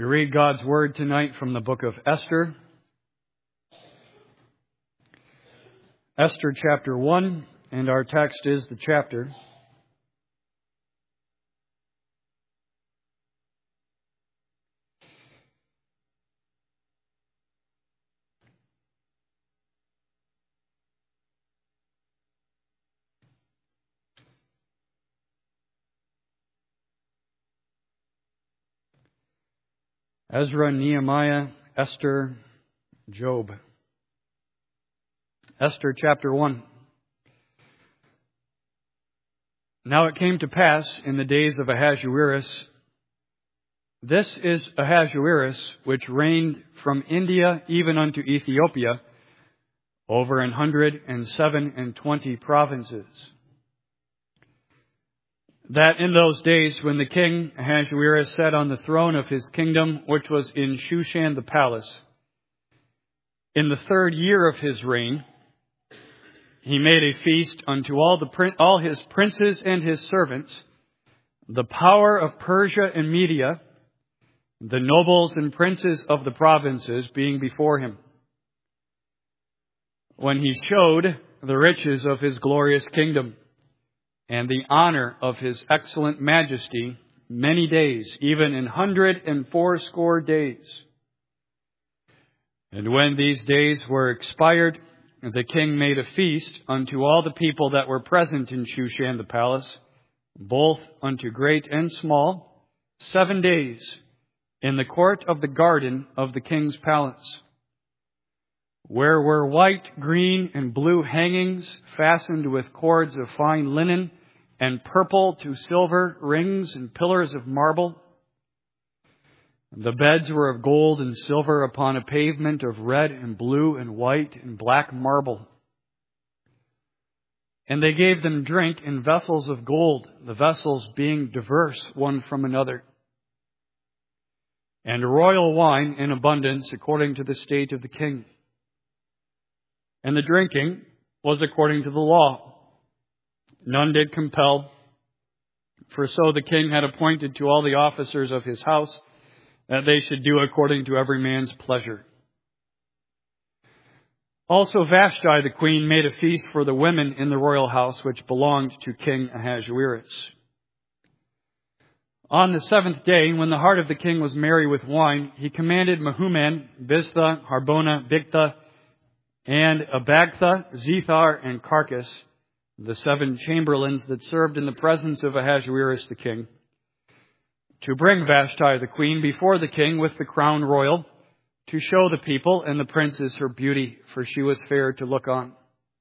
We read God's Word tonight from the book of Esther. Esther chapter 1, and our text is the chapter. Ezra, Nehemiah, Esther, Job. Esther chapter 1. Now it came to pass in the days of Ahasuerus. This is Ahasuerus, which reigned from India even unto Ethiopia, over 127 provinces. That in those days when the king Ahasuerus sat on the throne of his kingdom, which was in Shushan the palace, in the 3rd year of his reign, he made a feast unto all his princes and his servants, the power of Persia and Media, the nobles and princes of the provinces being before him. When he showed the riches of his glorious kingdom, and the honor of his excellent majesty, many days, even 180 days. And when these days were expired, the king made a feast unto all the people that were present in Shushan the palace, both unto great and small, 7 days, in the court of the garden of the king's palace, where were white, green, and blue hangings fastened with cords of fine linen, and purple to silver rings and pillars of marble. The beds were of gold and silver upon a pavement of red and blue and white and black marble. And they gave them drink in vessels of gold, the vessels being diverse one from another. And royal wine in abundance according to the state of the king. And the drinking was according to the law. None did compel, for so the king had appointed to all the officers of his house that they should do according to every man's pleasure. Also Vashti the queen made a feast for the women in the royal house which belonged to King Ahasuerus. On the 7th day, when the heart of the king was merry with wine, he commanded Mehuman, Biztha, Harbona, Bigtha, and Abagtha, Zethar, and Carcass, the 7 chamberlains that served in the presence of Ahasuerus the king, to bring Vashti the queen before the king with the crown royal, to show the people and the princes her beauty, for she was fair to look on.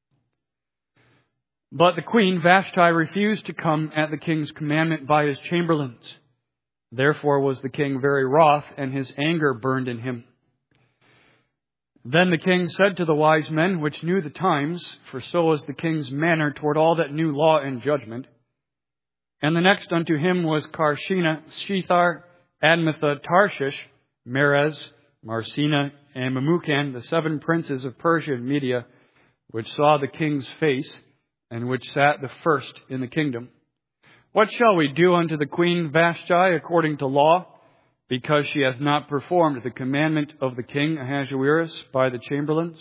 But the queen Vashti refused to come at the king's commandment by his chamberlains. Therefore was the king very wroth, and his anger burned in him. Then the king said to the wise men which knew the times, for so was the king's manner toward all that knew law and judgment. And the next unto him was Karshena, Shethar, Admatha, Tarshish, Merez, Marsena, and Memucan, the 7 princes of Persia and Media, which saw the king's face, and which sat the first in the kingdom. What shall we do unto the queen Vashti according to law? Because she hath not performed the commandment of the king Ahasuerus by the chamberlains?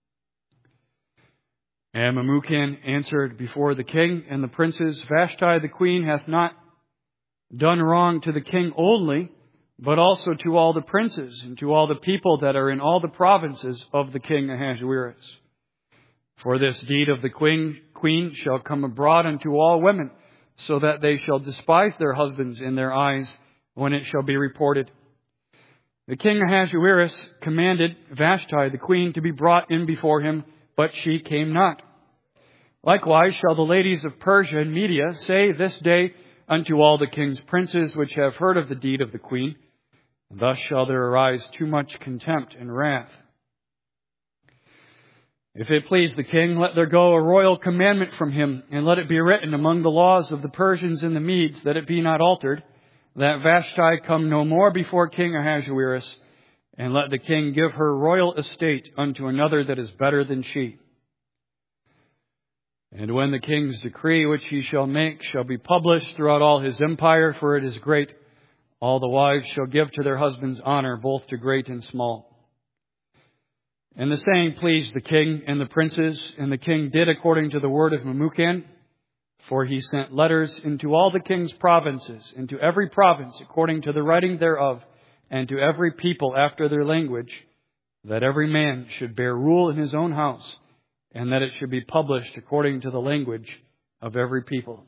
And Memucan answered before the king and the princes, Vashti the queen hath not done wrong to the king only, but also to all the princes and to all the people that are in all the provinces of the king Ahasuerus. For this deed of the queen shall come abroad unto all women, so that they shall despise their husbands in their eyes, when it shall be reported. The king Ahasuerus commanded Vashti the queen to be brought in before him, but she came not. Likewise shall the ladies of Persia and Media say this day unto all the king's princes which have heard of the deed of the queen, thus shall there arise too much contempt and wrath. If it please the king, let there go a royal commandment from him, and let it be written among the laws of the Persians and the Medes, that it be not altered, that Vashti come no more before King Ahasuerus, and let the king give her royal estate unto another that is better than she. And when the king's decree which he shall make shall be published throughout all his empire, for it is great, All the wives shall give to their husbands honor, both to great and small. And the saying pleased the king and the princes, and the king did according to the word of Memucan, for he sent letters into all the king's provinces, into every province according to the writing thereof, and to every people after their language, that every man should bear rule in his own house, and that it should be published according to the language of every people.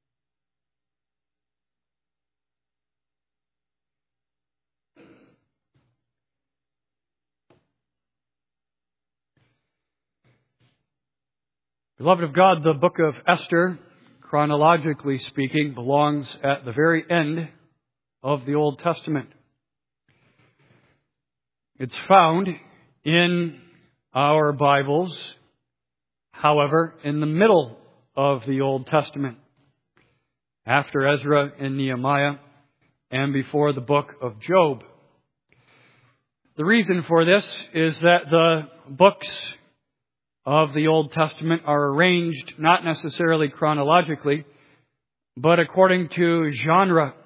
Beloved of God, the book of Esther, chronologically speaking, belongs at the very end of the Old Testament. It's found in our Bibles, however, in the middle of the Old Testament, after Ezra and Nehemiah, and before the book of Job. The reason for this is that the books of the Old Testament are arranged not necessarily chronologically, but according to genre.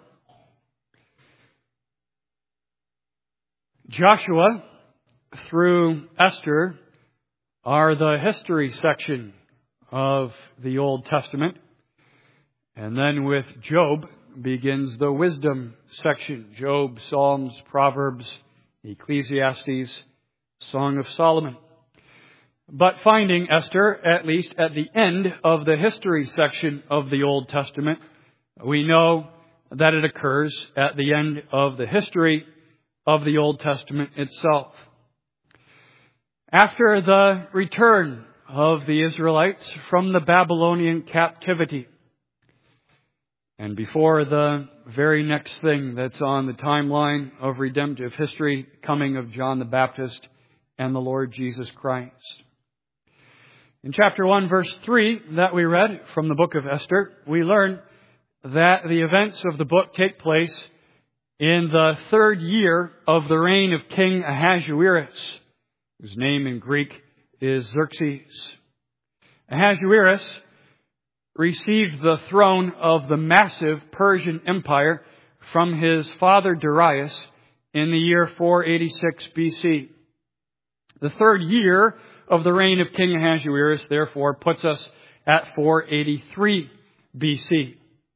Joshua through Esther are the history section of the Old Testament. And then with Job begins the wisdom section. Job, Psalms, Proverbs, Ecclesiastes, Song of Solomon. But finding Esther, at least at the end of the history section of the Old Testament, we know that it occurs at the end of the history of the Old Testament itself. After the return of the Israelites from the Babylonian captivity, and before the very next thing that's on the timeline of redemptive history, coming of John the Baptist and the Lord Jesus Christ. In chapter 1, verse 3 that we read from the book of Esther, we learn that the events of the book take place in the third year of the reign of King Ahasuerus, whose name in Greek is Xerxes. Ahasuerus received the throne of the massive Persian Empire from his father Darius in the year 486 BC. The third year of the reign of King Ahasuerus, therefore, puts us at 483 BC.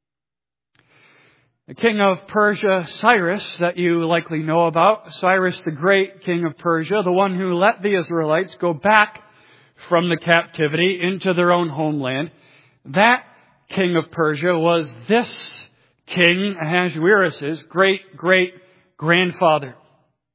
The king of Persia, Cyrus, that you likely know about, Cyrus the Great, king of Persia, the one who let the Israelites go back from the captivity into their own homeland, that king of Persia was this king, Ahasuerus' great-great-grandfather.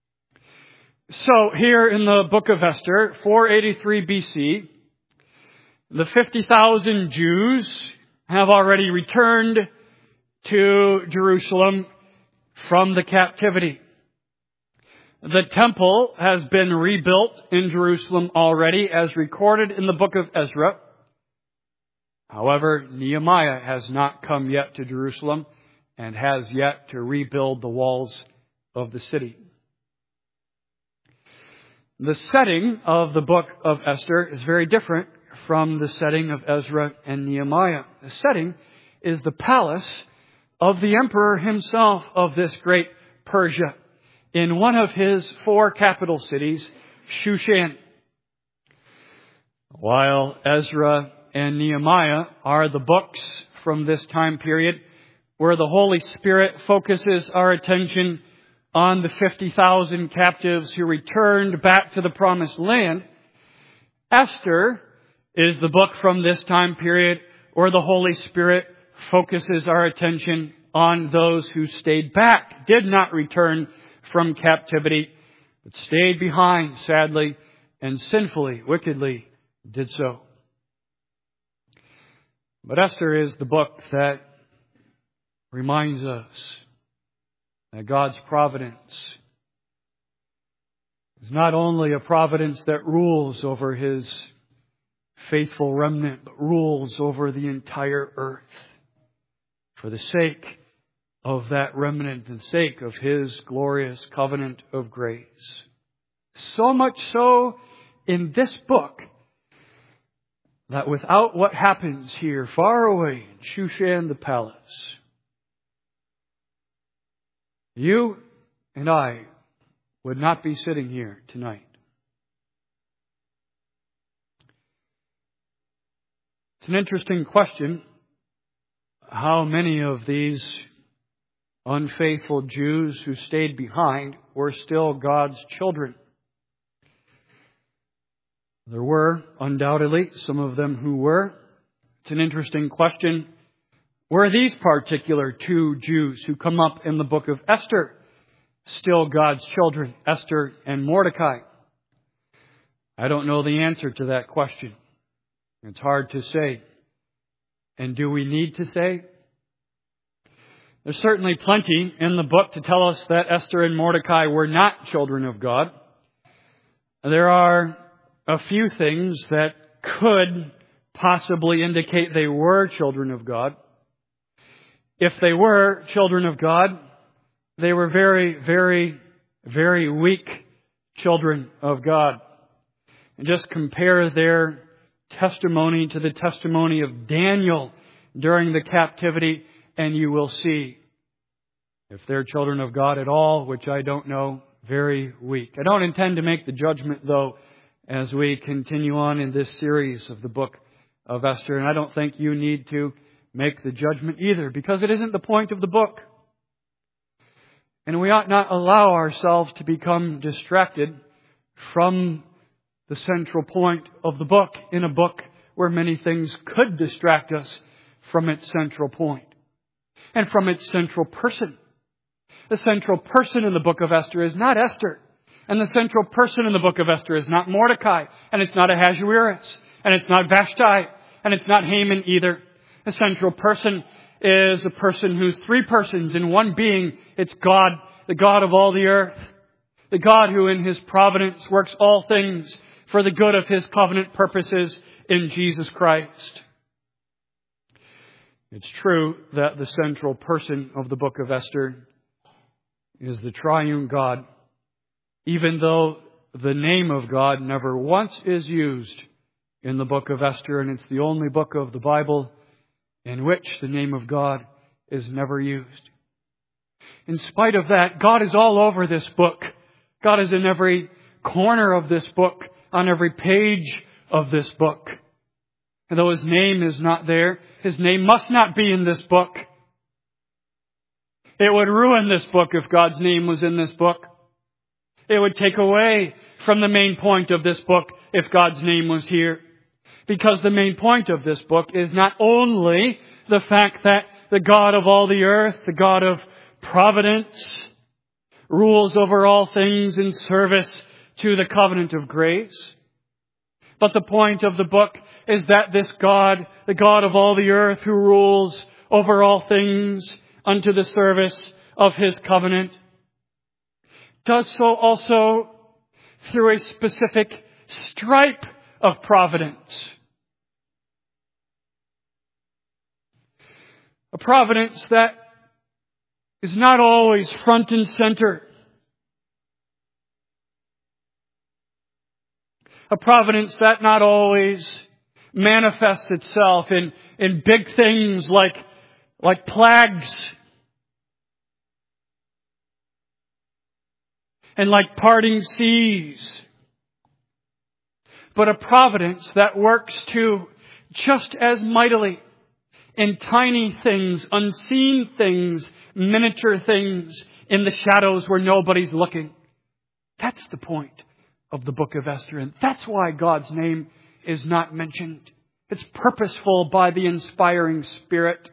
So here in the book of Esther, 483 BC, the 50,000 Jews have already returned to Jerusalem from the captivity. The temple has been rebuilt in Jerusalem already, as recorded in the book of Ezra. However, Nehemiah has not come yet to Jerusalem and has yet to rebuild the walls of the city. The setting of the book of Esther is very different from the setting of Ezra and Nehemiah. The setting is the palace of the emperor himself of this great Persia in one of his 4 capital cities, Shushan. While Ezra and Nehemiah are the books from this time period where the Holy Spirit focuses our attention on the 50,000 captives who returned back to the promised land, Esther is the book from this time period where the Holy Spirit focuses our attention on those who stayed back, did not return from captivity, but stayed behind, sadly, and sinfully, wickedly did so. But Esther is the book that reminds us that God's providence is not only a providence that rules over His faithful remnant, but rules over the entire earth for the sake of that remnant, for the sake of His glorious covenant of grace. So much so in this book that without what happens here far away in Shushan the palace, you and I would not be sitting here tonight. It's an interesting question. How many of these unfaithful Jews who stayed behind were still God's children? There were, undoubtedly, some of them who were. It's an interesting question. Were these particular two Jews who come up in the book of Esther still God's children, Esther and Mordecai? I don't know the answer to that question. It's hard to say. And do we need to say? There's certainly plenty in the book to tell us that Esther and Mordecai were not children of God. There are a few things that could possibly indicate they were children of God. If they were children of God, they were very, very, very weak children of God. And just compare their testimony to the testimony of Daniel during the captivity, and you will see, if they're children of God at all, which I don't know, very weak. I don't intend to make the judgment, though, as we continue on in this series of the book of Esther. And I don't think you need to make the judgment either, because it isn't the point of the book. And we ought not allow ourselves to become distracted from the central point of the book, in a book where many things could distract us from its central point and from its central person. The central person in the book of Esther is not Esther. And the central person in the book of Esther is not Mordecai. And it's not Ahasuerus. And it's not Vashti. And it's not Haman either. The central person is a person who's three persons in one being. It's God, the God of all the earth. The God who in His providence works all things for the good of His covenant purposes in Jesus Christ. It's true that the central person of the book of Esther is the triune God, even though the name of God never once is used in the book of Esther, and it's the only book of the Bible in which the name of God is never used. In spite of that, God is all over this book. God is in every corner of this book, on every page of this book. And though His name is not there, His name must not be in this book. It would ruin this book if God's name was in this book. It would take away from the main point of this book if God's name was here. Because the main point of this book is not only the fact that the God of all the earth, the God of providence, rules over all things in service to the covenant of grace. But the point of the book is that this God, the God of all the earth who rules over all things unto the service of His covenant, does so also through a specific stripe of providence. A providence that is not always front and center. A providence that not always manifests itself in big things like plagues and like parting seas. But a providence that works too just as mightily in tiny things, unseen things, miniature things in the shadows where nobody's looking. That's the point of the book of Esther. And that's why God's name is not mentioned. It's purposeful by the inspiring Spirit.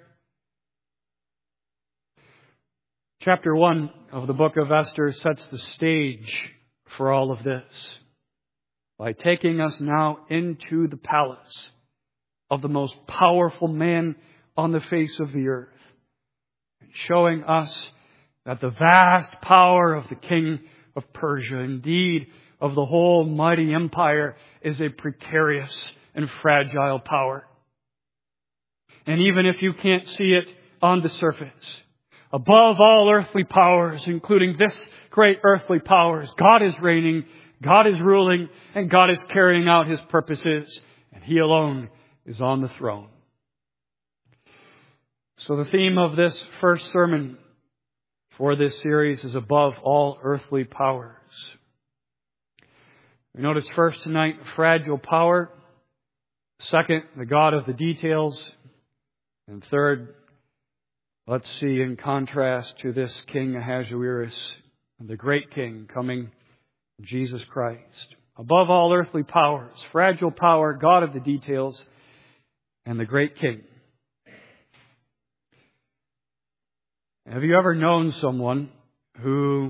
Chapter 1 of the book of Esther sets the stage for all of this by taking us now into the palace of the most powerful man on the face of the earth, and showing us that the vast power of the king of Persia, indeed of the whole mighty empire, is a precarious and fragile power. And even if you can't see it on the surface, above all earthly powers, including this great earthly powers, God is reigning, God is ruling, and God is carrying out His purposes, and He alone is on the throne. So the theme of this first sermon for this series is above all earthly powers. We notice first tonight, fragile power. Second, the God of the details. And third, let's see in contrast to this King Ahasuerus, the great King coming, Jesus Christ. Above all earthly powers, fragile power, God of the details, and the great King. Have you ever known someone who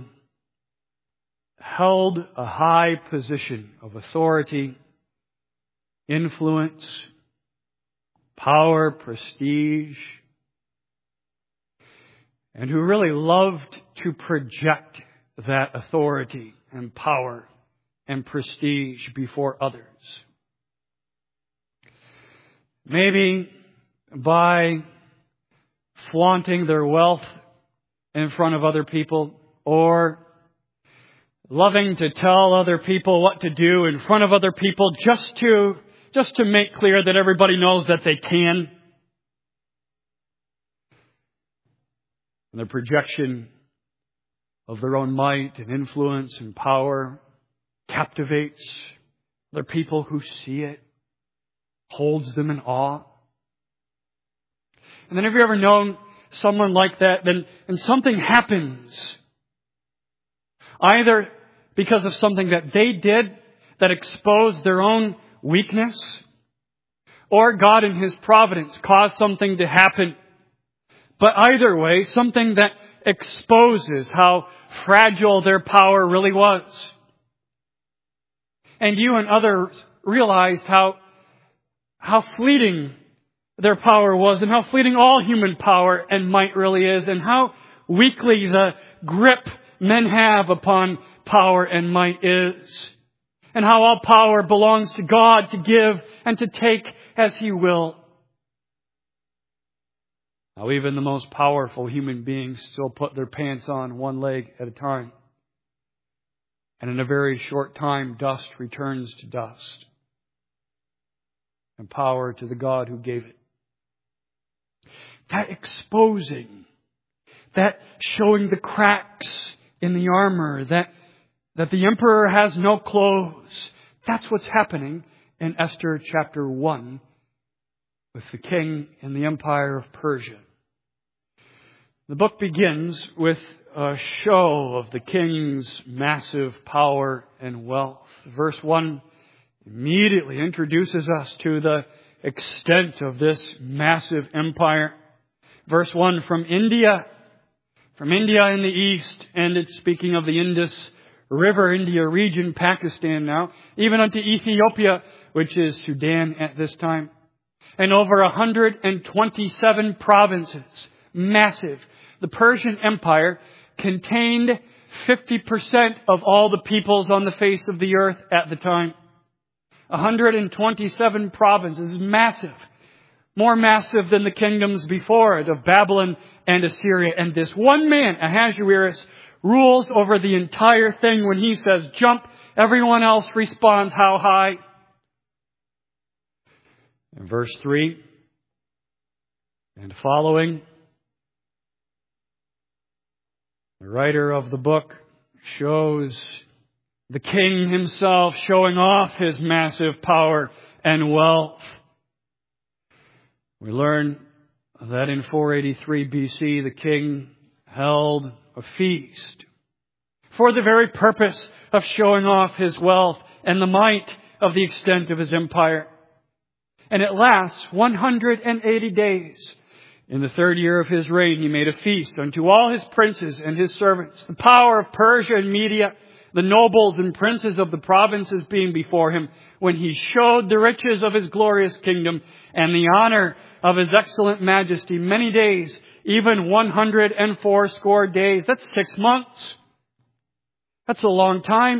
held a high position of authority, influence, power, prestige, and who really loved to project that authority and power and prestige before others? Maybe by flaunting their wealth in front of other people, or loving to tell other people what to do in front of other people just to make clear that everybody knows that they can. And the projection of their own might and influence and power captivates other people who see it, holds them in awe. And then have you ever known someone like that, and something happens, either because of something that they did that exposed their own weakness, or God in His providence caused something to happen. But either way, something that exposes how fragile their power really was. And you and others realized how fleeting their power was, and how fleeting all human power and might really is, and how weakly the grip men have upon power and might is, and how all power belongs to God to give and to take as He will. How even the most powerful human beings still put their pants on one leg at a time. And in a very short time, dust returns to dust, and power to the God who gave it. That exposing, that showing the cracks in the armor, that the emperor has no clothes, that's what's happening in Esther chapter 1 with the king and the empire of Persia. The book begins with a show of the king's massive power and wealth. Verse 1 immediately introduces us to the extent of this massive empire. Verse 1, from India in the east, and it's speaking of the Indus River, India region, Pakistan now, even unto Ethiopia, which is Sudan at this time, and over 127 provinces. Massive. The Persian Empire contained 50% of all the peoples on the face of the earth at the time. 127 provinces. Massive. More massive than the kingdoms before it of Babylon and Assyria. And this one man, Ahasuerus, rules over the entire thing. When he says jump, everyone else responds, how high? In verse 3 and following, the writer of the book shows the king himself showing off his massive power and wealth. We learn that in 483 BC, the king held a feast for the very purpose of showing off his wealth and the might of the extent of his empire. And it lasts 180 days. In the third year of his reign, he made a feast unto all his princes and his servants, the power of Persia and Media, the nobles and princes of the provinces being before him, when he showed the riches of his glorious kingdom and the honor of his excellent majesty many days, even 180 days. That's 6 months. That's a long time.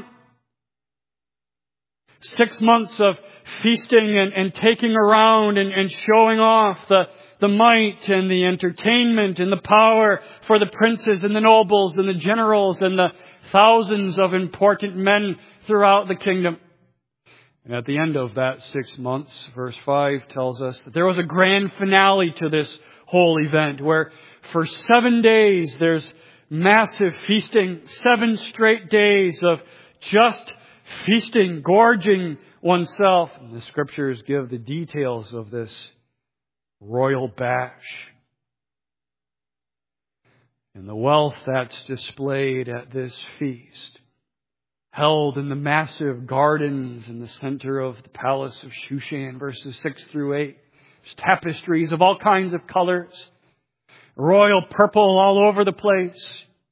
6 months of feasting and taking around and showing off the might and the entertainment and the power for the princes and the nobles and the generals and the thousands of important men throughout the kingdom. And at the end of that 6 months, verse 5 tells us that there was a grand finale to this whole event, where for 7 days there's massive feasting, 7 straight days of just feasting, gorging oneself. And the Scriptures give the details of this royal bash. And the wealth that's displayed at this feast, held in the massive gardens in the center of the palace of Shushan, verses 6 through 8. There's tapestries of all kinds of colors, royal purple all over the place.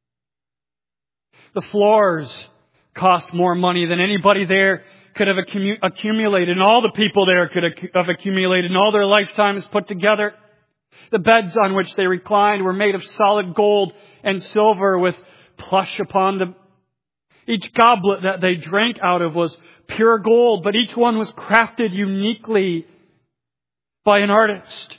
The floors cost more money than anybody there could have accumulated, and all the people there could have accumulated in all their lifetimes put together. The beds on which they reclined were made of solid gold and silver with plush upon them. Each goblet that they drank out of was pure gold, but each one was crafted uniquely by an artist.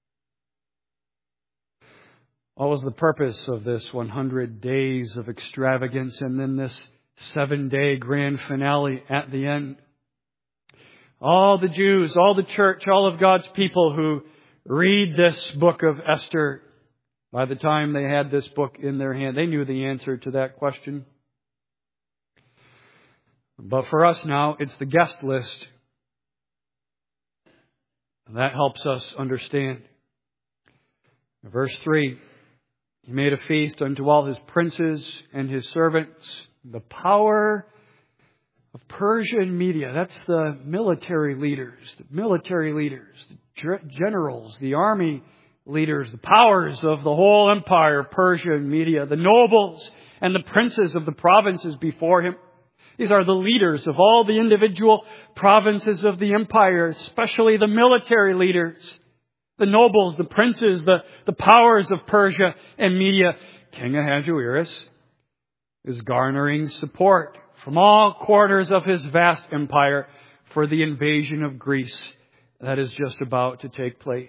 What was the purpose of this 100 days of extravagance and then this 7-day grand finale at the end? All the Jews, all the church, all of God's people who read this book of Esther, by the time they had this book in their hand, they knew the answer to that question. But for us now, it's the guest list. And that helps us understand. Verse 3, He made a feast unto all His princes and His servants. The power of Persia and Media, that's the military leaders, the generals, the army leaders, the powers of the whole empire, Persia and Media, the nobles and the princes of the provinces before him. These are the leaders of all the individual provinces of the empire, especially the military leaders, the nobles, the princes, the powers of Persia and Media. King Ahasuerus is garnering support from all quarters of his vast empire for the invasion of Greece that is just about to take place.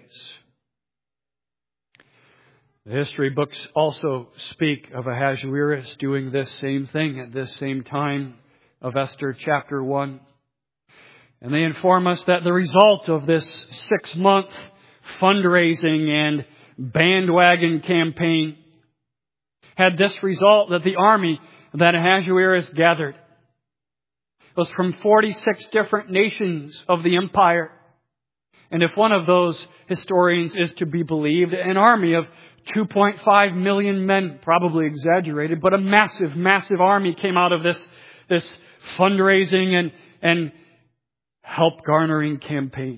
The history books also speak of Ahasuerus doing this same thing at this same time of Esther chapter 1. And they inform us that the result of this 6-month fundraising and bandwagon campaign had this result, that the army that Ahasuerus gathered was from 46 different nations of the empire. And if one of those historians is to be believed, an army of 2.5 million men, probably exaggerated, but a massive, massive army came out of this fundraising and help garnering campaign.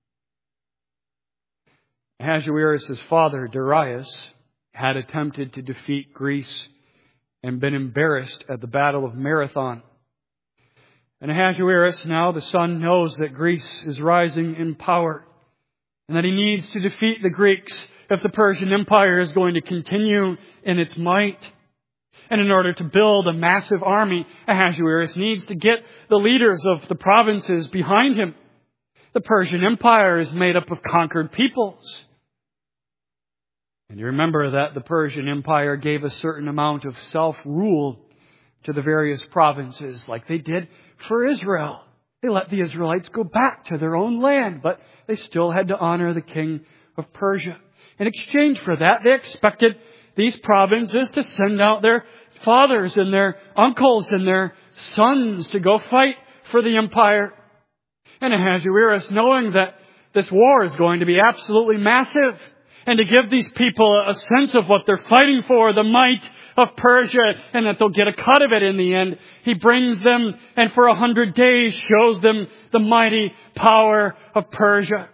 Ahasuerus' father, Darius, had attempted to defeat Greece and been embarrassed at the Battle of Marathon. And Ahasuerus, now the son, knows that Greece is rising in power and that he needs to defeat the Greeks if the Persian Empire is going to continue in its might. And in order to build a massive army, Ahasuerus needs to get the leaders of the provinces behind him. The Persian Empire is made up of conquered peoples. And you remember that the Persian Empire gave a certain amount of self-rule to the various provinces, like they did for Israel. They let the Israelites go back to their own land, but they still had to honor the king of Persia. In exchange for that, they expected these provinces to send out their fathers and their uncles and their sons to go fight for the empire. And Ahasuerus, knowing that this war is going to be absolutely massive, and to give these people a sense of what they're fighting for, the might of Persia, and that they'll get a cut of it in the end, he brings them and for 100 days shows them the mighty power of Persia.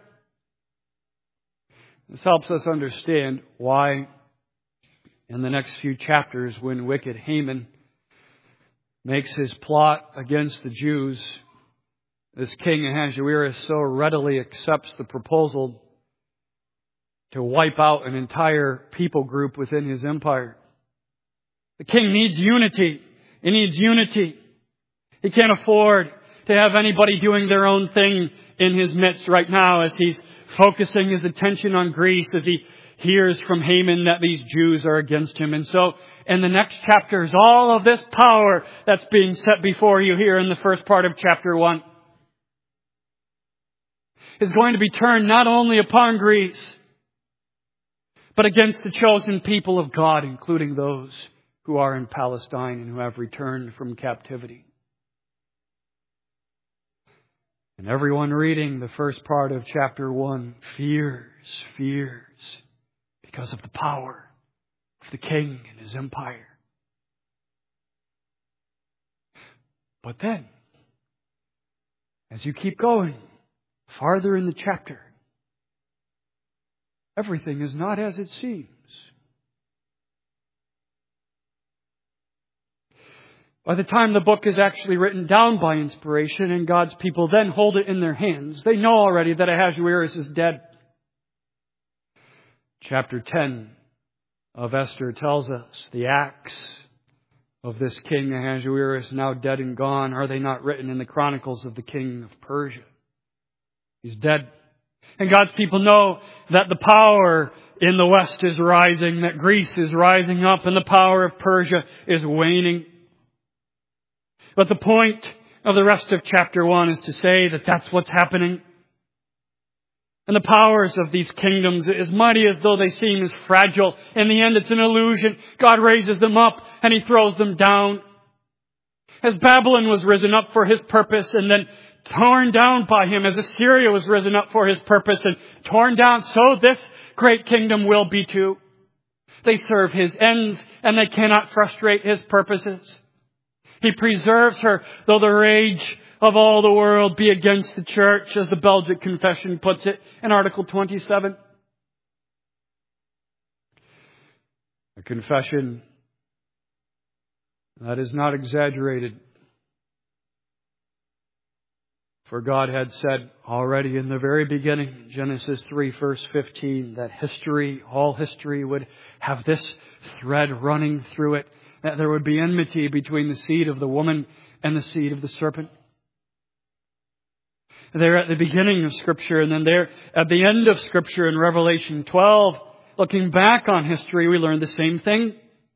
This helps us understand why in the next few chapters, when wicked Haman makes his plot against the Jews, this king Ahasuerus so readily accepts the proposal to wipe out an entire people group within his empire. The king needs unity. He needs unity. He can't afford to have anybody doing their own thing in his midst right now as he's focusing his attention on Greece, as he hears from Haman that these Jews are against him. And so in the next chapters, all of this power that's being set before you here in the first part of chapter 1 is going to be turned not only upon Greece, but against the chosen people of God, including those who are in Palestine and who have returned from captivity. And everyone reading the first part of chapter 1 fears because of the power of the king and his empire. But then, as you keep going farther in the chapter, everything is not as it seems. By the time the book is actually written down by inspiration and God's people then hold it in their hands, they know already that Ahasuerus is dead. Chapter 10 of Esther tells us the acts of this king Ahasuerus, now dead and gone, are they not written in the chronicles of the king of Persia? He's dead. And God's people know that the power in the west is rising, that Greece is rising up, and the power of Persia is waning. But the point of the rest of chapter 1 is to say that that's what's happening. And the powers of these kingdoms, as mighty as though they seem, is fragile. In the end, it's an illusion. God raises them up and He throws them down. As Babylon was risen up for His purpose and then torn down by Him, as Assyria was risen up for His purpose and torn down, so this great kingdom will be too. They serve His ends and they cannot frustrate His purposes. He preserves her, though the rage of all the world be against the church, as the Belgic Confession puts it in Article 27. A confession that is not exaggerated. For God had said already in the very beginning, Genesis 3 verse 15, that history, all history would have this thread running through it, that there would be enmity between the seed of the woman and the seed of the serpent. There at the beginning of Scripture, and then there at the end of Scripture in Revelation 12, looking back on history, we learn the same thing.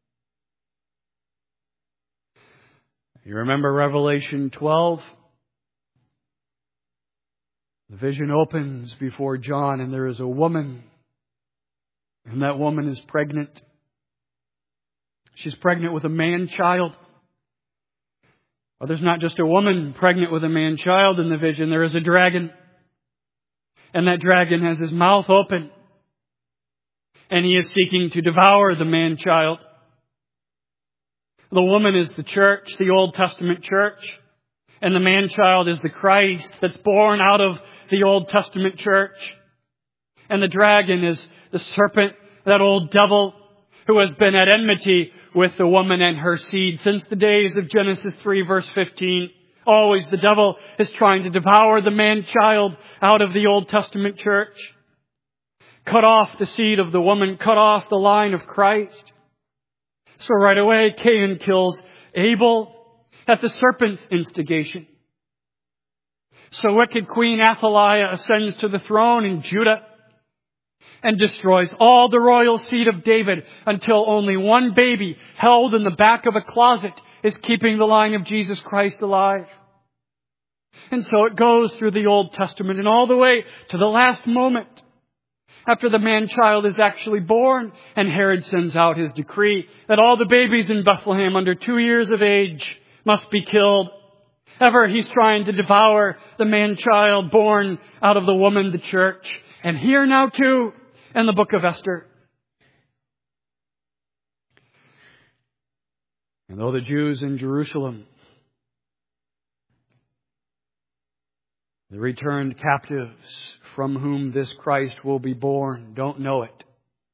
You remember Revelation 12? The vision opens before John, and there is a woman, and that woman is pregnant. She's pregnant with a man-child. Well, there's not just a woman pregnant with a man-child in the vision. There is a dragon. And that dragon has his mouth open. And he is seeking to devour the man-child. The woman is the church, the Old Testament church. And the man-child is the Christ that's born out of the Old Testament church. And the dragon is the serpent, that old devil, who has been at enmity with the woman and her seed since the days of Genesis 3 verse 15. Always the devil is trying to devour the man-child out of the Old Testament church. Cut off the seed of the woman, cut off the line of Christ. So right away, Cain kills Abel at the serpent's instigation. So wicked Queen Athaliah ascends to the throne in Judah and destroys all the royal seed of David until only one baby held in the back of a closet is keeping the line of Jesus Christ alive. And so it goes through the Old Testament and all the way to the last moment after the man-child is actually born, and Herod sends out his decree that all the babies in Bethlehem under 2 years of age must be killed. Ever he's trying to devour the man-child born out of the woman, the church. And here now too, in the book of Esther. And though the Jews in Jerusalem, the returned captives from whom this Christ will be born, don't know it,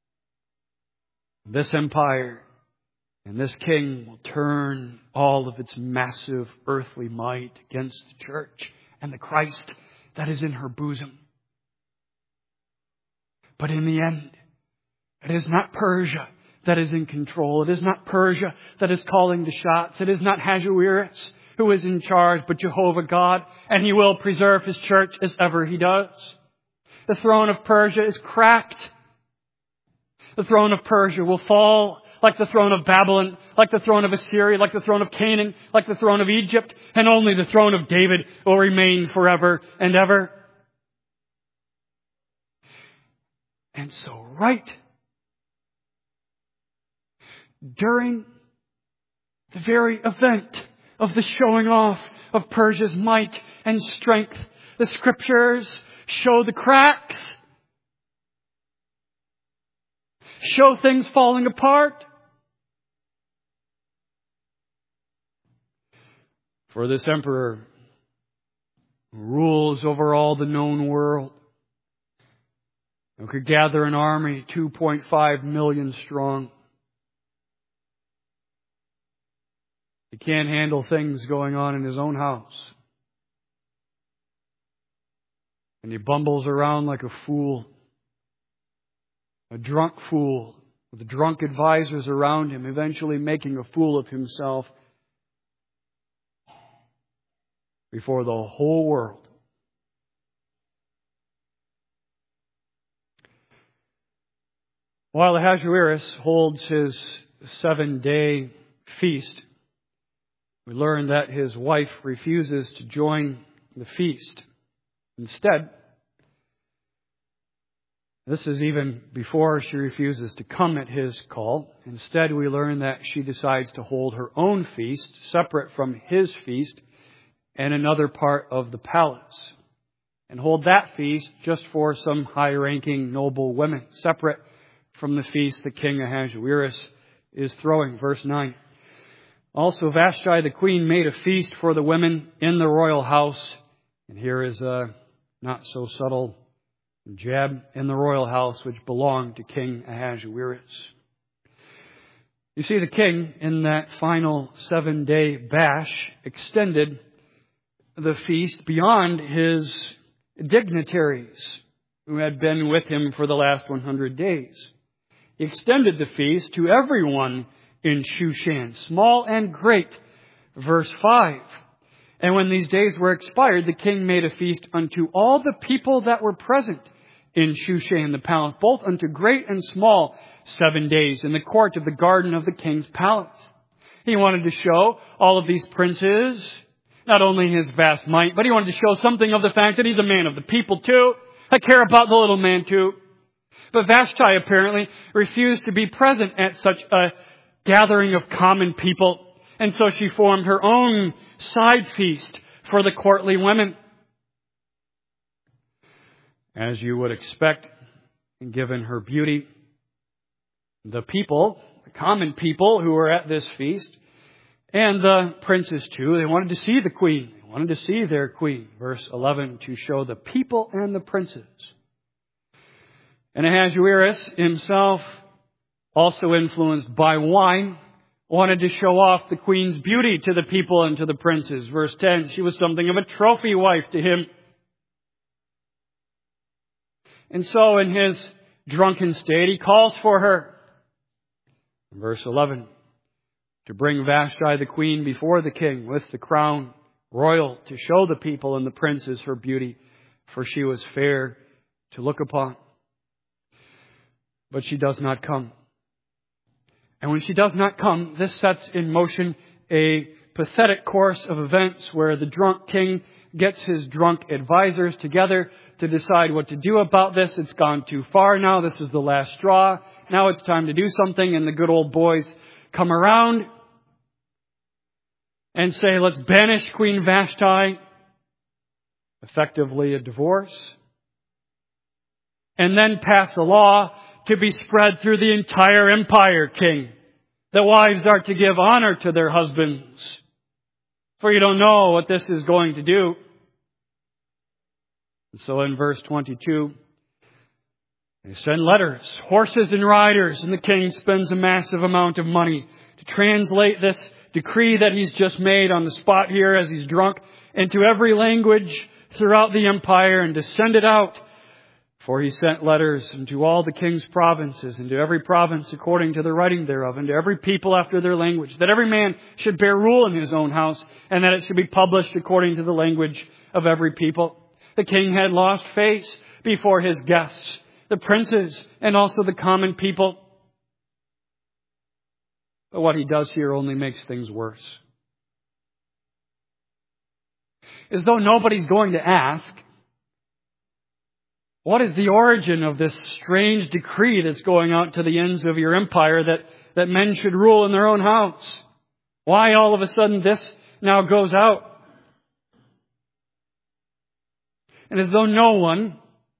this empire and this king will turn all of its massive earthly might against the church and the Christ that is in her bosom. But in the end, it is not Persia that is in control. It is not Persia that is calling the shots. It is not Ahasuerus who is in charge, but Jehovah God. And He will preserve His church as ever He does. The throne of Persia is cracked. The throne of Persia will fall like the throne of Babylon, like the throne of Assyria, like the throne of Canaan, like the throne of Egypt. And only the throne of David will remain forever and ever. And so right during The very event of the showing off of Persia's might and strength. The Scriptures show the cracks. Show things falling apart. For this emperor who rules over all the known world, who could gather an army 2.5 million strong, he can't handle things going on in his own house. And he bumbles around like a fool. A drunk fool with drunk advisors around him, eventually making a fool of himself before the whole world. While Ahasuerus holds his 7-day feast, we learn that his wife refuses to join the feast. Instead, this is even before she refuses to come at his call. Instead, we learn that she decides to hold her own feast, separate from his feast, in another part of the palace. And hold that feast just for some high-ranking noble women, separate from the feast that King Ahasuerus is throwing. Verse 9. Also, Vashti the queen made a feast for the women in the royal house. And here is a not so subtle jab, in the royal house which belonged to King Ahasuerus. You see, the king, in that final 7-day bash, extended the feast beyond his dignitaries who had been with him for the last 100 days. He extended the feast to everyone in Shushan, small and great. Verse 5. And when these days were expired, the king made a feast unto all the people that were present in Shushan the palace, both unto great and small, 7 days in the court of the garden of the king's palace. He wanted to show all of these princes not only his vast might, but he wanted to show something of the fact that he's a man of the people too. I care about the little man too. But Vashti apparently refused to be present at such a gathering of common people. And so she formed her own side feast for the courtly women. As you would expect, given her beauty, the people, the common people who were at this feast, and the princes too, they wanted to see the queen. They wanted to see their queen. Verse 11, to show the people and the princes. And Ahasuerus himself, also influenced by wine, wanted to show off the queen's beauty to the people and to the princes. Verse 10, she was something of a trophy wife to him. And so in his drunken state, he calls for her. Verse 11, to bring Vashti the queen before the king with the crown royal, to show the people and the princes her beauty, for she was fair to look upon. But she does not come. And when she does not come, this sets in motion a pathetic course of events where the drunk king gets his drunk advisors together to decide what to do about this. It's gone too far now. This is the last straw. Now it's time to do something. And the good old boys come around and say, let's banish Queen Vashti. Effectively a divorce. And then pass a law to be spread through the entire empire, king. The wives are to give honor to their husbands. For you don't know what this is going to do. And so in verse 22, they send letters, horses and riders, and the king spends a massive amount of money to translate this decree that he's just made on the spot here as he's drunk into every language throughout the empire and to send it out. For he sent letters into all the king's provinces, into every province according to the writing thereof, and to every people after their language, that every man should bear rule in his own house, and that it should be published according to the language of every people. The king had lost face before his guests, the princes, and also the common people. But what he does here only makes things worse. As though nobody's going to ask, what is the origin of this strange decree that's going out to the ends of your empire that men should rule in their own house? Why all of a sudden this now goes out? And as though no one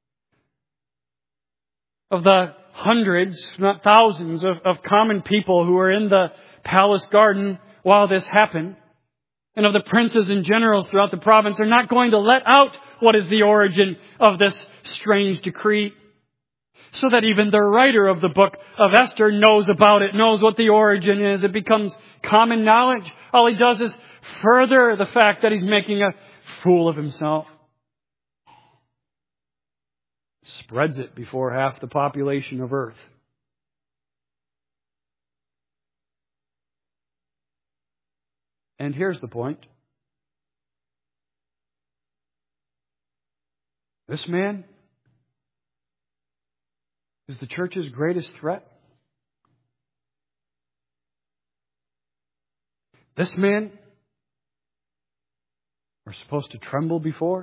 of the hundreds, not thousands, of common people who were in the palace garden while this happened, and of the princes and generals throughout the province, are not going to let out what is the origin of this strange decree, so that even the writer of the book of Esther knows about it, knows what the origin is. It becomes common knowledge. All he does is further the fact that he's making a fool of himself. Spreads it before half the population of earth. And here's the point. This man is the church's greatest threat. This man we're supposed to tremble before.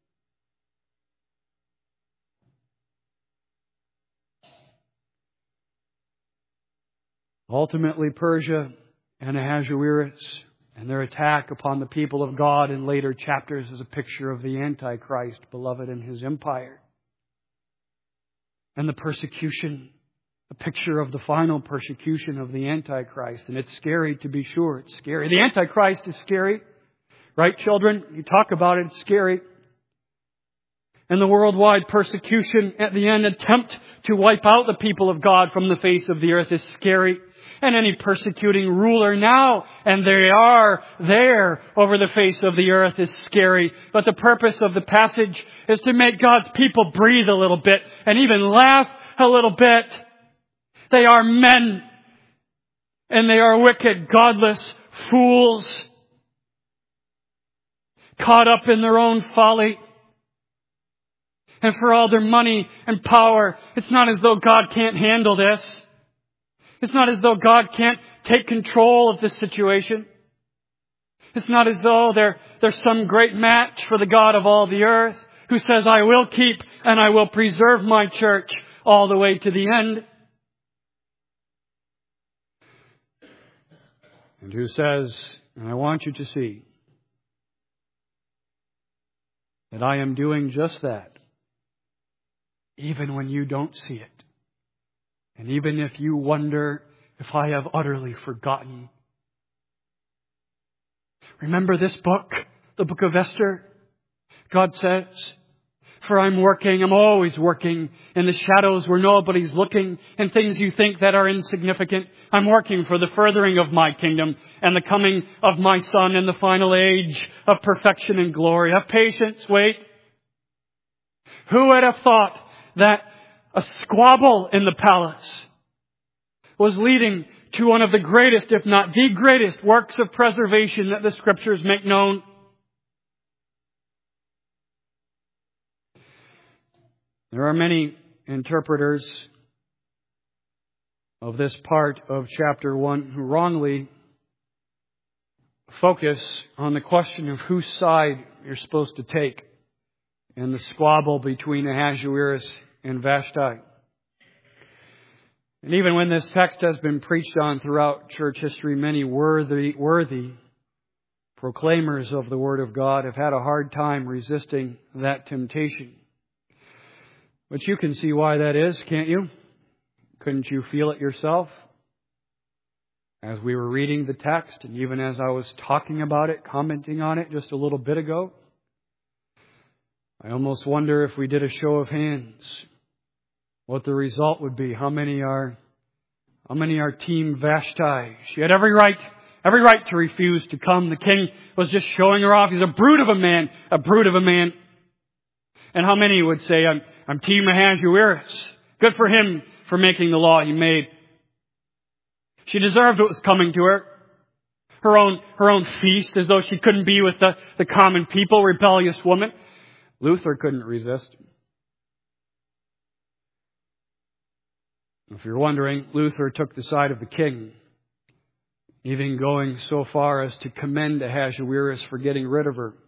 Ultimately, Persia and Ahasuerus and their attack upon the people of God in later chapters is a picture of the Antichrist, beloved, and his empire. And the persecution, a picture of the final persecution of the Antichrist. And it's scary, to be sure. It's scary. The Antichrist is scary. Right, children? You talk about it, it's scary. And the worldwide persecution at the end, attempt to wipe out the people of God from the face of the earth, is scary. And any persecuting ruler now, and they are there over the face of the earth, is scary. But the purpose of the passage is to make God's people breathe a little bit and even laugh a little bit. They are men, and they are wicked, godless fools, caught up in their own folly. And for all their money and power, it's not as though God can't handle this. It's not as though God can't take control of this situation. It's not as though they're some great match for the God of all the earth, who says, I will keep and I will preserve my church all the way to the end. And who says, and I want you to see, that I am doing just that, even when you don't see it. And even if you wonder if I have utterly forgotten. Remember this book, the book of Esther? God says, for I'm always working in the shadows where nobody's looking, and things you think that are insignificant. I'm working for the furthering of my kingdom and the coming of my Son in the final age of perfection and glory. Have patience, wait. Who would have thought that a squabble in the palace was leading to one of the greatest, if not the greatest, works of preservation that the Scriptures make known? There are many interpreters of this part of chapter 1 who wrongly focus on the question of whose side you're supposed to take in the squabble between Ahasuerus and Vashti. And even when this text has been preached on throughout church history, many worthy proclaimers of the Word of God have had a hard time resisting that temptation. But you can see why that is, can't you? Couldn't you feel it yourself? As we were reading the text, and even as I was talking about it, commenting on it just a little bit ago, I almost wonder if we did a show of hands, what the result would be. How many are Team Vashti? She had every right to refuse to come. The king was just showing her off. He's a brute of a man. And how many would say, I'm Team Ahasuerus. Good for him for making the law he made. She deserved what was coming to her. Her own feast, as though she couldn't be with the common people, rebellious woman. Luther couldn't resist. If you're wondering, Luther took the side of the king, even going so far as to commend Ahasuerus for getting rid of her.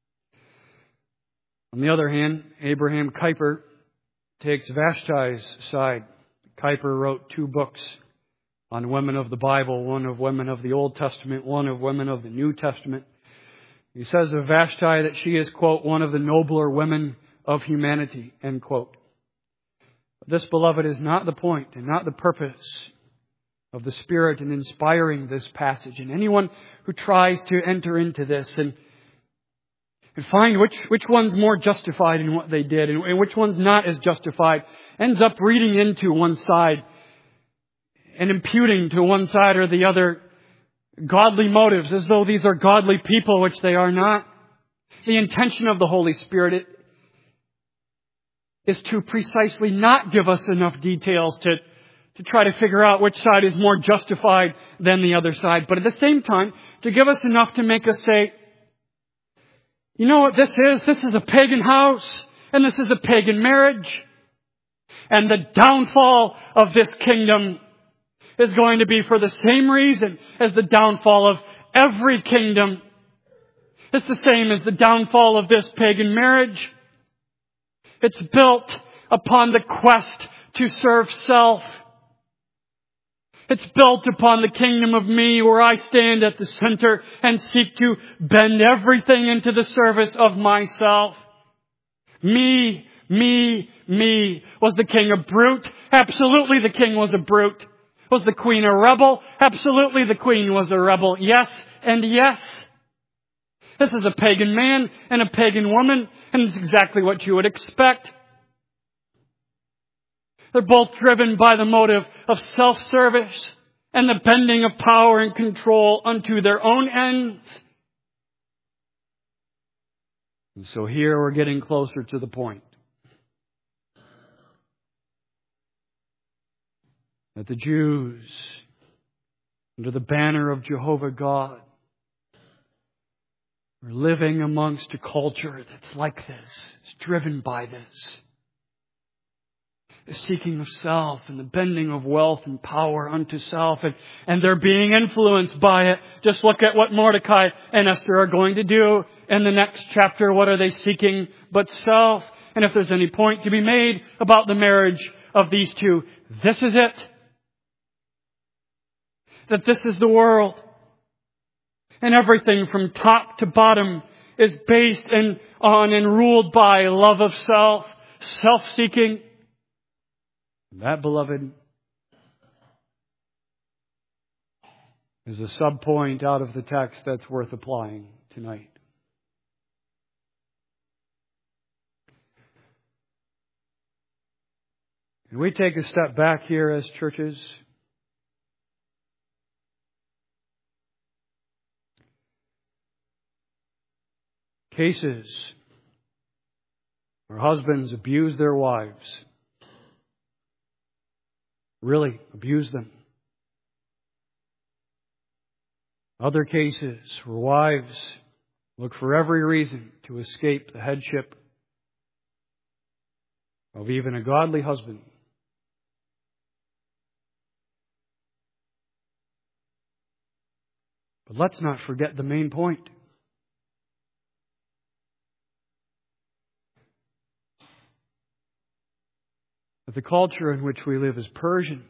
On the other hand, Abraham Kuyper takes Vashti's side. Kuyper wrote 2 books on women of the Bible, one of women of the Old Testament, one of women of the New Testament. He says of Vashti that she is, quote, one of the nobler women of humanity, end quote. But this, beloved, is not the point and not the purpose of the Spirit in inspiring this passage. And anyone who tries to enter into this and find which one's more justified in what they did and which one's not as justified ends up reading into one side and imputing to one side or the other godly motives as though these are godly people, which they are not. The intention of the Holy Spirit is to precisely not give us enough details to try to figure out which side is more justified than the other side. But at the same time, to give us enough to make us say, you know what this is? This is a pagan house, and this is a pagan marriage. And the downfall of this kingdom is going to be for the same reason as the downfall of every kingdom. It's the same as the downfall of this pagan marriage. It's built upon the quest to serve self. It's built upon the kingdom of me, where I stand at the center and seek to bend everything into the service of myself. Me. Was the king a brute? Absolutely the king was a brute. Was the queen a rebel? Absolutely the queen was a rebel. Yes and yes. This is a pagan man and a pagan woman, and it's exactly what you would expect. They're both driven by the motive of self-service and the bending of power and control unto their own ends. And so here we're getting closer to the point. That the Jews, under the banner of Jehovah God, are living amongst a culture that's like this. It's driven by this. The seeking of self and the bending of wealth and power unto self. And they're being influenced by it. Just look at what Mordecai and Esther are going to do in the next chapter. What are they seeking but self? And if there's any point to be made about the marriage of these two, this is it. That this is the world. And everything from top to bottom is based on and ruled by love of self, self-seeking. That, beloved, is a sub-point out of the text that's worth applying tonight. Can we take a step back here as churches? Cases where husbands abuse their wives. Really abuse them. Other cases where wives look for every reason to escape the headship of even a godly husband. But let's not forget the main point. That the culture in which we live is Persian.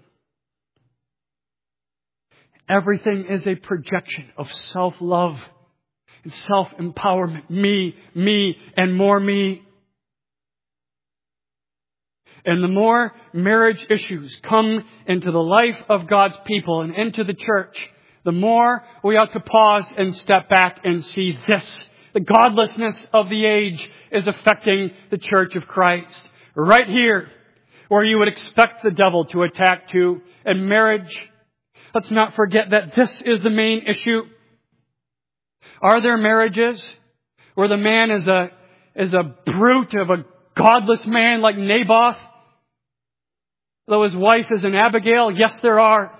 Everything is a projection of self-love and self-empowerment. Me, and more me. And the more marriage issues come into the life of God's people and into the church, the more we ought to pause and step back and see this. The godlessness of the age is affecting the church of Christ. Right here, where you would expect the devil to attack to, and marriage. Let's not forget that this is the main issue. Are there marriages where the man is a brute of a godless man like Naboth, though his wife is an Abigail? Yes, there are.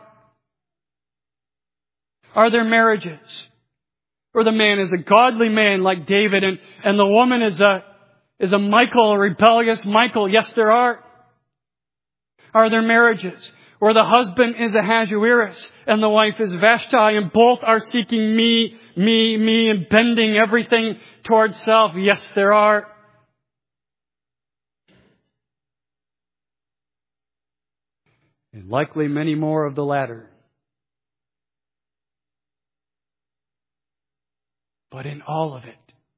Are there marriages where the man is a godly man like David and the woman is a Michal, a rebellious Michal? Yes, there are. Are there marriages where the husband is Ahasuerus and the wife is Vashti, and both are seeking me, and bending everything towards self? Yes, there are. And likely many more of the latter but in all of it.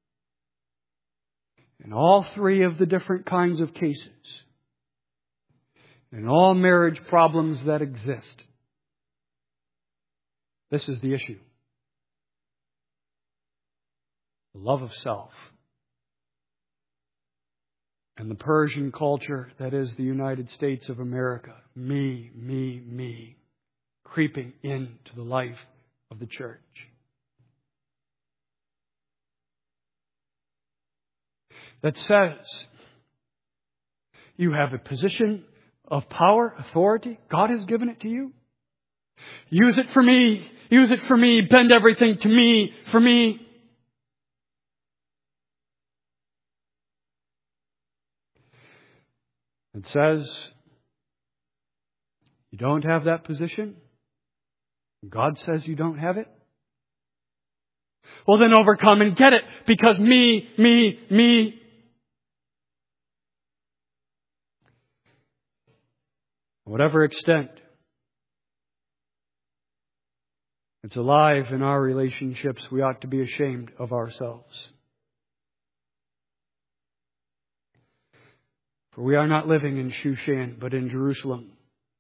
In all three of the different kinds of cases. In all marriage problems that exist. This is the issue. The love of self. And the Persian culture that is the United States of America. Me, me, me. Creeping into the life of the church. That says, you have a position of power, authority. God has given it to you. Use it for me. Use it for me. Bend everything to me, for me. It says, you don't have that position. God says you don't have it. Well, then overcome and get it, because me, me, me. Whatever extent it's alive in our relationships, we ought to be ashamed of ourselves. For we are not living in Shushan, but in Jerusalem.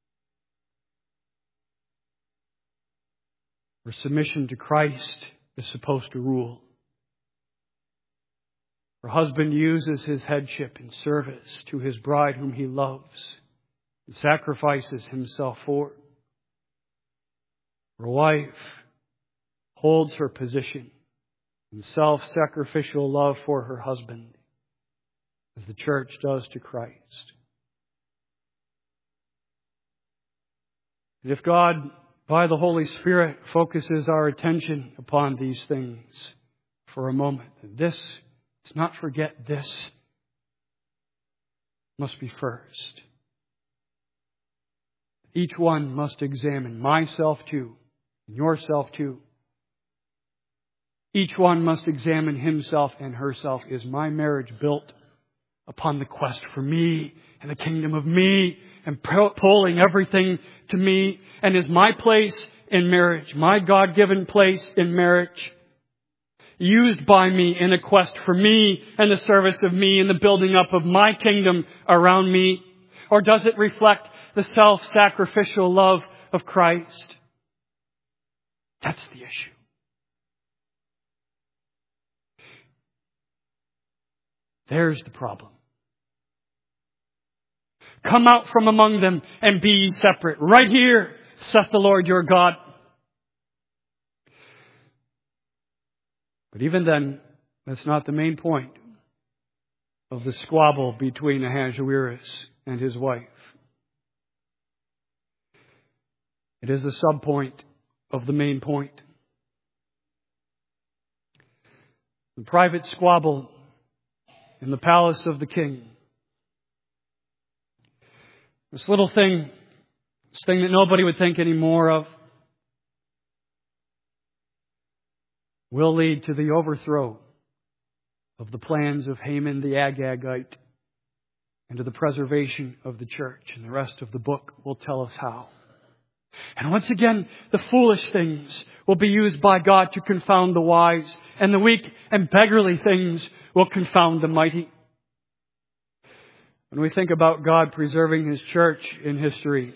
Where submission to Christ is supposed to rule. Where husband uses his headship in service to his bride whom he loves and sacrifices himself for. Where wife holds her position in self-sacrificial love for her husband, as the church does to Christ. And if God, by the Holy Spirit, focuses our attention upon these things for a moment, let's not forget this must be first. Each one must examine myself too, and yourself too. Each one must examine himself and herself. Is my marriage built upon the quest for me and the kingdom of me and pulling everything to me? And is my place in marriage, my God-given place in marriage, used by me in a quest for me and the service of me and the building up of my kingdom around me? Or does it reflect the self-sacrificial love of Christ? That's the issue. There's the problem. Come out from among them and be ye separate. Right here, saith the Lord your God. But even then, that's not the main point of the squabble between Ahasuerus and his wife. It is a subpoint of the main point. The private squabble in the palace of the king. This little thing, this thing that nobody would think any more of, will lead to the overthrow of the plans of Haman the Agagite and to the preservation of the church. And the rest of the book will tell us how. And once again, the foolish things will be used by God to confound the wise, and the weak and beggarly things will confound the mighty. When we think about God preserving His church in history,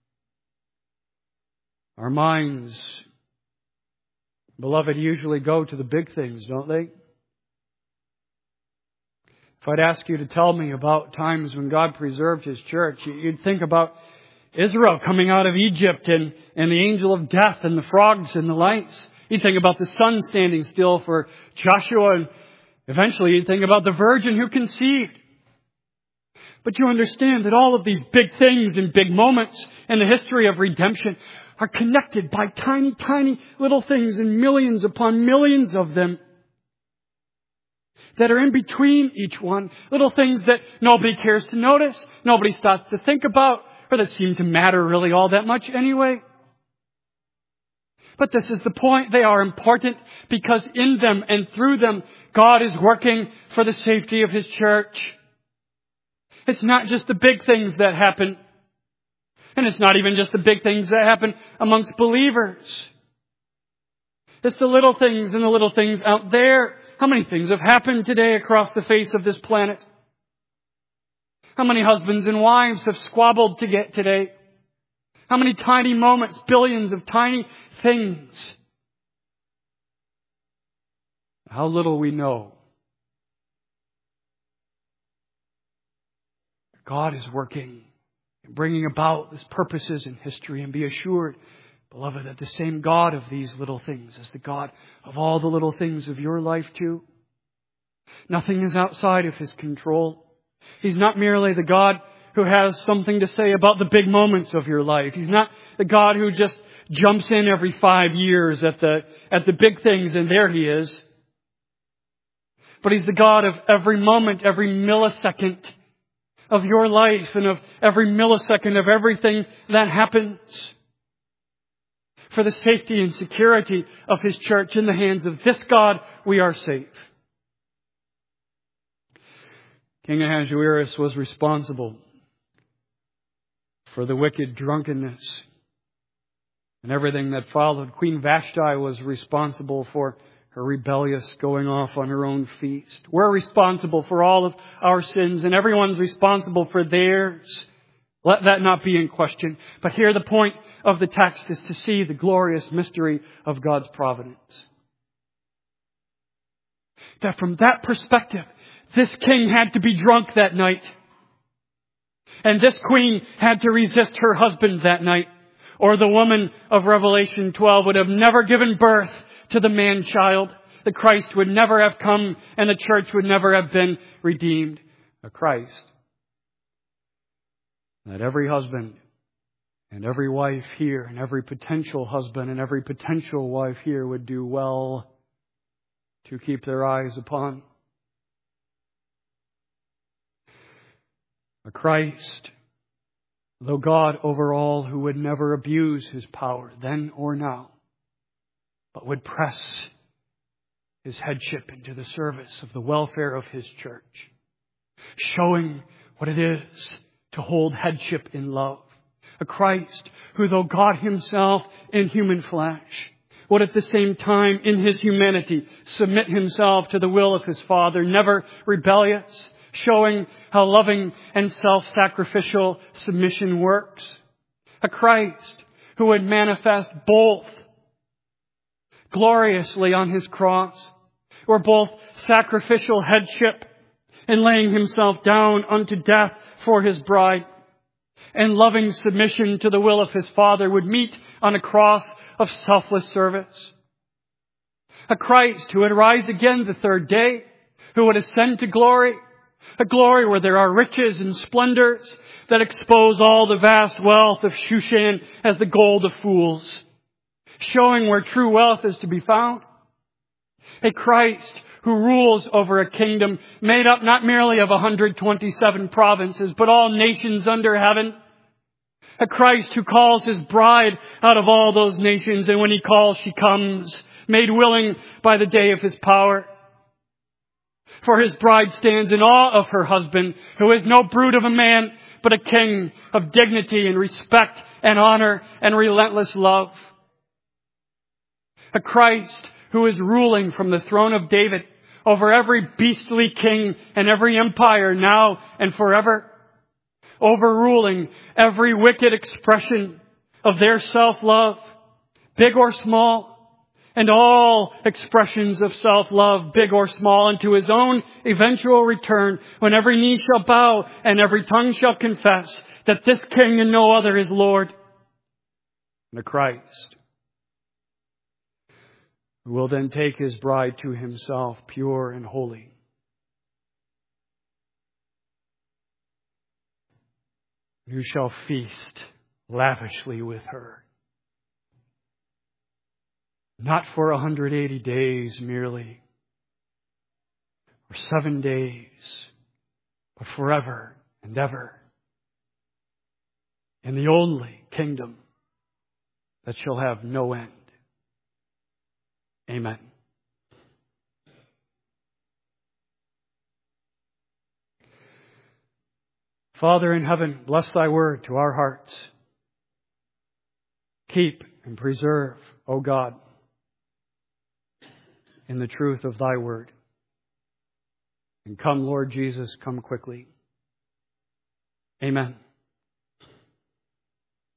our minds, beloved, usually go to the big things, don't they? If I'd ask you to tell me about times when God preserved His church, you'd think about Israel coming out of Egypt and the angel of death and the frogs and the lights. You'd think about the sun standing still for Joshua, and eventually you'd think about the virgin who conceived. But you understand that all of these big things and big moments in the history of redemption are connected by tiny, tiny little things, and millions upon millions of them that are in between each one. Little things that nobody cares to notice, nobody stops to think about, or that seem to matter really all that much anyway. But this is the point. They are important because in them and through them, God is working for the safety of His church. It's not just the big things that happen. And it's not even just the big things that happen amongst believers. It's the little things and the little things out there. How many things have happened today across the face of this planet? How many husbands and wives have squabbled today? How many tiny moments, billions of tiny things? How little we know. God is working and bringing about His purposes in history. And be assured, beloved, that the same God of these little things is the God of all the little things of your life too. Nothing is outside of His control. He's not merely the God who has something to say about the big moments of your life. He's not the God who just jumps in every 5 years at the big things and there He is. But He's the God of every moment, every millisecond of your life and of every millisecond of everything that happens. For the safety and security of His church in the hands of this God, we are safe. King Ahasuerus was responsible for the wicked drunkenness and everything that followed. Queen Vashti was responsible for her rebellious going off on her own feast. We're responsible for all of our sins, and everyone's responsible for theirs. Let that not be in question. But here the point of the text is to see the glorious mystery of God's providence. That from that perspective, this king had to be drunk that night. And this queen had to resist her husband that night. Or the woman of Revelation 12 would have never given birth to the man-child. The Christ would never have come and the church would never have been redeemed. A Christ that every husband and every wife here and every potential husband and every potential wife here would do well to keep their eyes upon. A Christ, though God over all, who would never abuse His power then or now, but would press His headship into the service of the welfare of His church, showing what it is to hold headship in love. A Christ who, though God Himself in human flesh, would at the same time in His humanity submit Himself to the will of His Father, never rebellious, showing how loving and self-sacrificial submission works. A Christ who would manifest both gloriously on His cross, or both sacrificial headship in laying Himself down unto death for His bride, and loving submission to the will of His Father would meet on a cross of selfless service. A Christ who would rise again the third day, who would ascend to glory, a glory where there are riches and splendors that expose all the vast wealth of Shushan as the gold of fools, showing where true wealth is to be found. A Christ who rules over a kingdom made up not merely of 127 provinces, but all nations under heaven. A Christ who calls His bride out of all those nations, and when He calls, she comes, made willing by the day of His power. For His bride stands in awe of her husband, who is no brute of a man, but a king of dignity and respect and honor and relentless love. A Christ who is ruling from the throne of David over every beastly king and every empire now and forever, overruling every wicked expression of their self-love, big or small, and all expressions of self-love, big or small, unto His own eventual return, when every knee shall bow and every tongue shall confess that this King and no other is Lord. The Christ, who will then take His bride to Himself, pure and holy. Who shall feast lavishly with her. Not for 180 days merely, or 7 days, but forever and ever. In the only kingdom that shall have no end. Amen. Father in heaven, bless Thy word to our hearts. Keep and preserve, O God, in the truth of Thy word. And come, Lord Jesus, come quickly. Amen.